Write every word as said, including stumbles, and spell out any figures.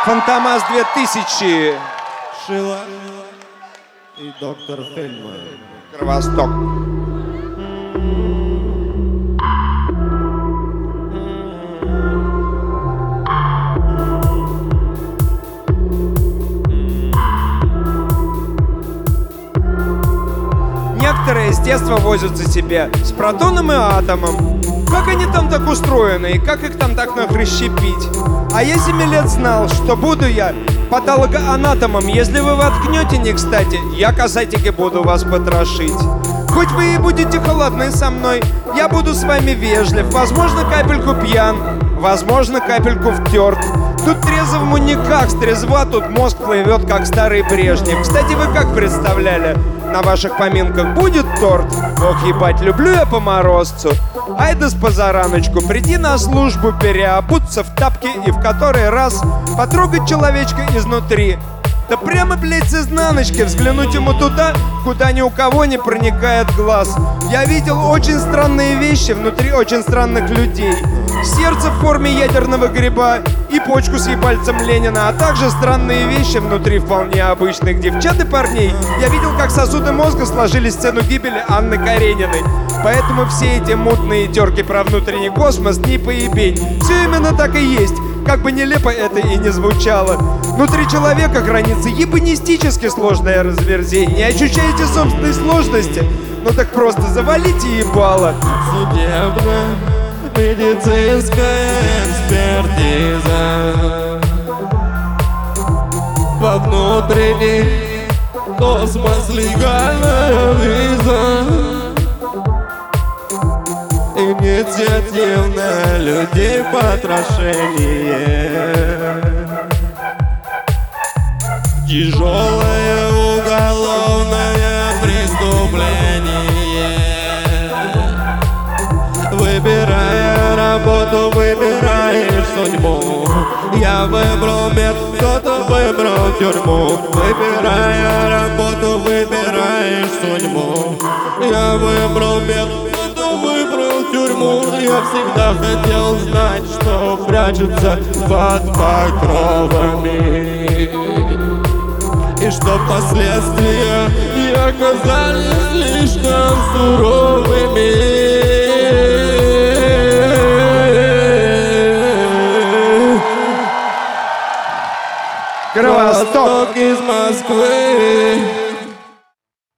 Фантомас две тысячи. Шила и доктор Фельдман. Кровосток. Некоторые с детства возятся себе с протоном и атомом. Как они там так устроены и как их там так нахрещепить? А я семи лет знал, что буду я патологоанатомом. Если вы воткнете не кстати, я касатики буду вас потрошить. Хоть вы и будете холодны со мной, я буду с вами вежлив. Возможно, капельку пьян, возможно, капельку втерт. Тут трезвому никак, с трезва тут мозг плывет, как старый Брежнев. Кстати, вы как представляли? На ваших поминках будет торт? Ох, ебать, люблю я по морозцу. Айда с позараночку, приди на службу, переобуться в тапки и в который раз потрогать человечка изнутри. Да прямо, блядь, с изнаночки взглянуть ему туда, куда ни у кого не проникает глаз. Я видел очень странные вещи внутри очень странных людей. Сердце в форме ядерного гриба и почку с ебальцем Ленина, а также странные вещи внутри вполне обычных девчат и парней. Я видел, как сосуды мозга сложили сцену гибели Анны Карениной. Поэтому все эти мутные терки про внутренний космос не поебень. Все именно так и есть. Как бы нелепо это и не звучало. Внутри человека хранится ебанистически сложное разверзение. Ощущаете собственной сложности? Ну так просто завалите ебало. Судебно-медицинская экспертиза. Во внутренний космос легальная виза. Инициативное людей потрошение. Тяжелое уголовное преступление. Выбирая работу, выбираешь судьбу. Я выбрал мир, кто-то выбрал тюрьму. Выбирая работу, выбираешь судьбу. Я выбрал мир, кто-то выбрал тюрьму. Я всегда хотел знать, что прячется под покровами, и что последствия не оказались слишком суровыми. Кровосток из Москвы.